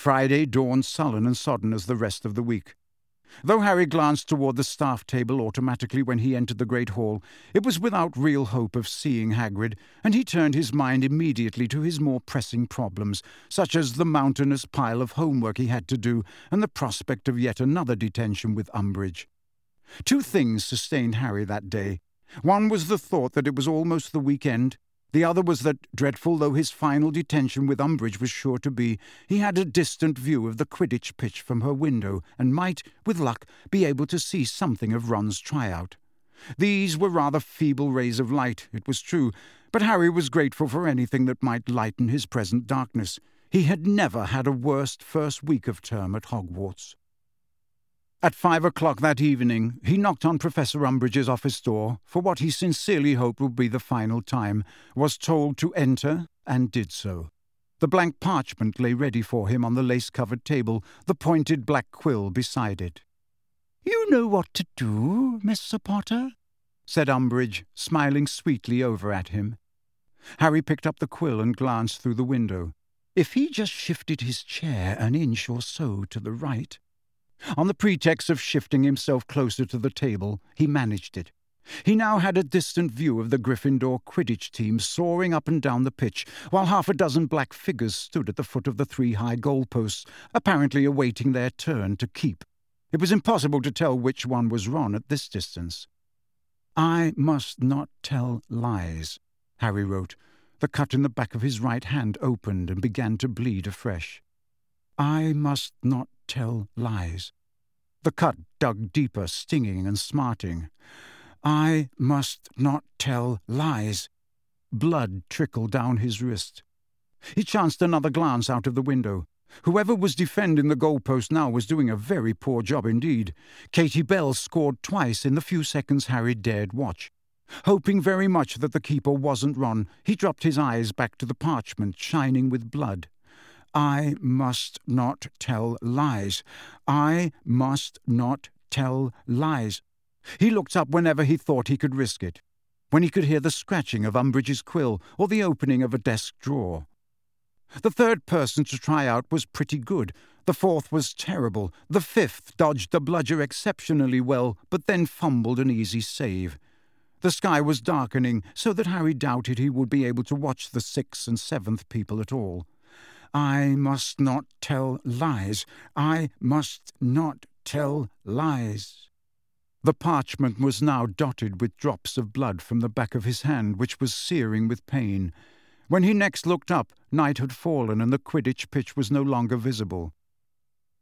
Friday dawned sullen and sodden as the rest of the week. Though Harry glanced toward the staff table automatically when he entered the great hall, it was without real hope of seeing Hagrid, and he turned his mind immediately to his more pressing problems, such as the mountainous pile of homework he had to do and the prospect of yet another detention with Umbridge. Two things sustained Harry that day. One was the thought that it was almost the weekend. The other was that, dreadful though his final detention with Umbridge was sure to be, he had a distant view of the Quidditch pitch from her window, and might, with luck, be able to see something of Ron's tryout. These were rather feeble rays of light, it was true, but Harry was grateful for anything that might lighten his present darkness. He had never had a worse first week of term at Hogwarts. At 5 o'clock that evening, he knocked on Professor Umbridge's office door for what he sincerely hoped would be the final time, was told to enter, and did so. The blank parchment lay ready for him on the lace-covered table, the pointed black quill beside it. "You know what to do, Mr. Potter," said Umbridge, smiling sweetly over at him. Harry picked up the quill and glanced through the window. If he just shifted his chair an inch or so to the right... On the pretext of shifting himself closer to the table, he managed it. He now had a distant view of the Gryffindor Quidditch team soaring up and down the pitch, while half a dozen black figures stood at the foot of the 3 high goalposts, apparently awaiting their turn to keep. It was impossible to tell which one was Ron at this distance. "I must not tell lies," Harry wrote. The cut in the back of his right hand opened and began to bleed afresh. "I must not tell lies." The cut dug deeper, stinging and smarting. "I must not tell lies." Blood trickled down his wrist. He chanced another glance out of the window. Whoever was defending the goalpost now was doing a very poor job indeed. Katie Bell scored twice in the few seconds Harry dared watch. Hoping very much that the keeper wasn't Ron, he dropped his eyes back to the parchment shining with blood. "I must not tell lies. I must not tell lies." He looked up whenever he thought he could risk it, when he could hear the scratching of Umbridge's quill or the opening of a desk drawer. The third person to try out was pretty good. The fourth was terrible. The fifth dodged the bludger exceptionally well, but then fumbled an easy save. The sky was darkening, so that Harry doubted he would be able to watch the 6th and 7th people at all. "I must not tell lies. I must not tell lies." The parchment was now dotted with drops of blood from the back of his hand, which was searing with pain. When he next looked up, night had fallen and the Quidditch pitch was no longer visible.